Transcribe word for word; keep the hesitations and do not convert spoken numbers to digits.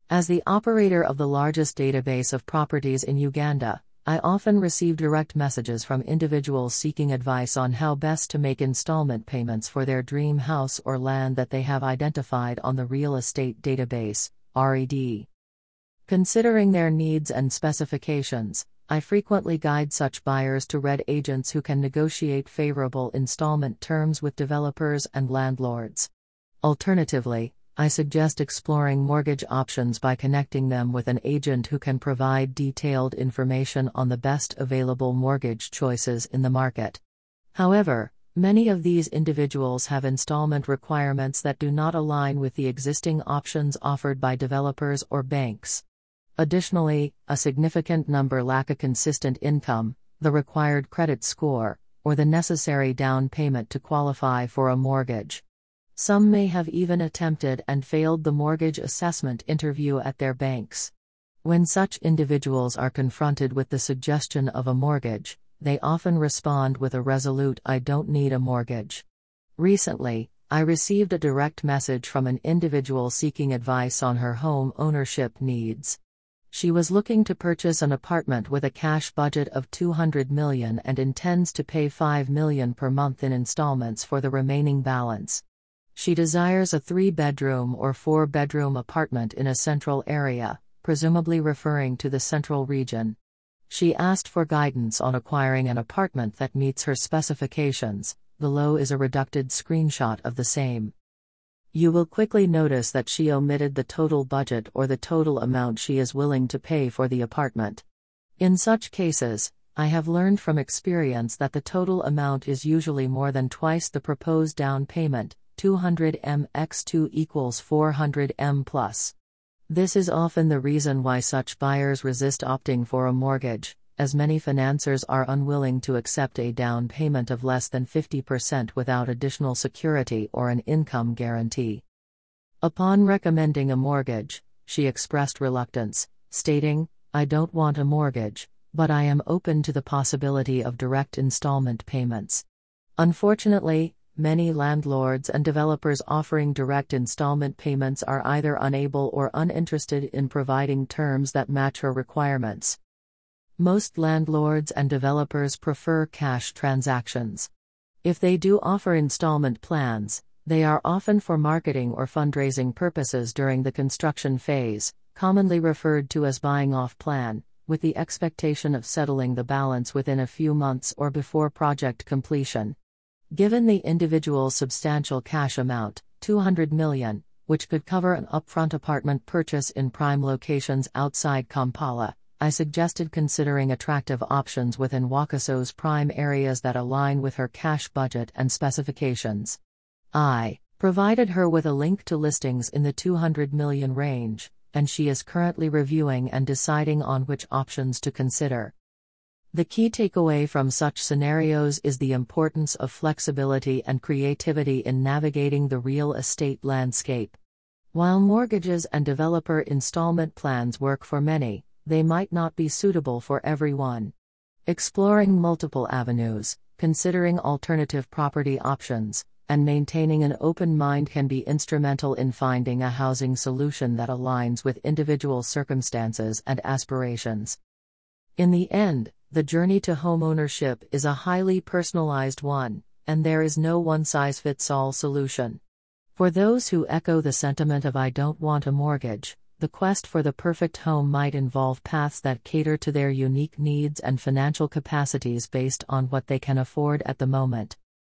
As the operator of the largest database of properties in Uganda, I often receive direct messages from individuals seeking advice on how best to make installment payments for their dream house or land that they have identified on the Real Estate Database, R E D. Considering their needs and specifications, I frequently guide such buyers to R E D agents who can negotiate favorable installment terms with developers and landlords. Alternatively, I suggest exploring mortgage options by connecting them with an agent who can provide detailed information on the best available mortgage choices in the market. However, many of these individuals have installment requirements that do not align with the existing options offered by developers or banks. Additionally, a significant number lack a consistent income, the required credit score, or the necessary down payment to qualify for a mortgage. Some may have even attempted and failed the mortgage assessment interview at their banks. When such individuals are confronted with the suggestion of a mortgage, they often respond with a resolute "I don't need a mortgage." Recently, I received a direct message from an individual seeking advice on her home ownership needs. She was looking to purchase an apartment with a cash budget of two hundred million dollars and intends to pay five million dollars per month in installments for the remaining balance. She desires a three-bedroom or four-bedroom apartment in a central area, presumably referring to the central region. She asked for guidance on acquiring an apartment that meets her specifications. Below is a reducted screenshot of the same. You will quickly notice that she omitted the total budget or the total amount she is willing to pay for the apartment. In such cases, I have learned from experience that the total amount is usually more than twice the proposed down payment. two hundred million by two equals four hundred million plus. This is often the reason why such buyers resist opting for a mortgage, as many financiers are unwilling to accept a down payment of less than fifty percent without additional security or an income guarantee. Upon recommending a mortgage, she expressed reluctance, stating, "I don't want a mortgage, but I am open to the possibility of direct installment payments." Unfortunately, many landlords and developers offering direct installment payments are either unable or uninterested in providing terms that match her requirements. Most landlords and developers prefer cash transactions. If they do offer installment plans, they are often for marketing or fundraising purposes during the construction phase, commonly referred to as buying off plan, with the expectation of settling the balance within a few months or before project completion. Given the individual's substantial cash amount, two hundred million dollars, which could cover an upfront apartment purchase in prime locations outside Kampala, I suggested considering attractive options within Wakiso's prime areas that align with her cash budget and specifications. I provided her with a link to listings in the two hundred million dollars range, and she is currently reviewing and deciding on which options to consider. The key takeaway from such scenarios is the importance of flexibility and creativity in navigating the real estate landscape. While mortgages and developer installment plans work for many, they might not be suitable for everyone. Exploring multiple avenues, considering alternative property options, and maintaining an open mind can be instrumental in finding a housing solution that aligns with individual circumstances and aspirations. In the end, the journey to homeownership is a highly personalized one, and there is no one-size-fits-all solution. For those who echo the sentiment of "I don't want a mortgage," the quest for the perfect home might involve paths that cater to their unique needs and financial capacities based on what they can afford at the moment.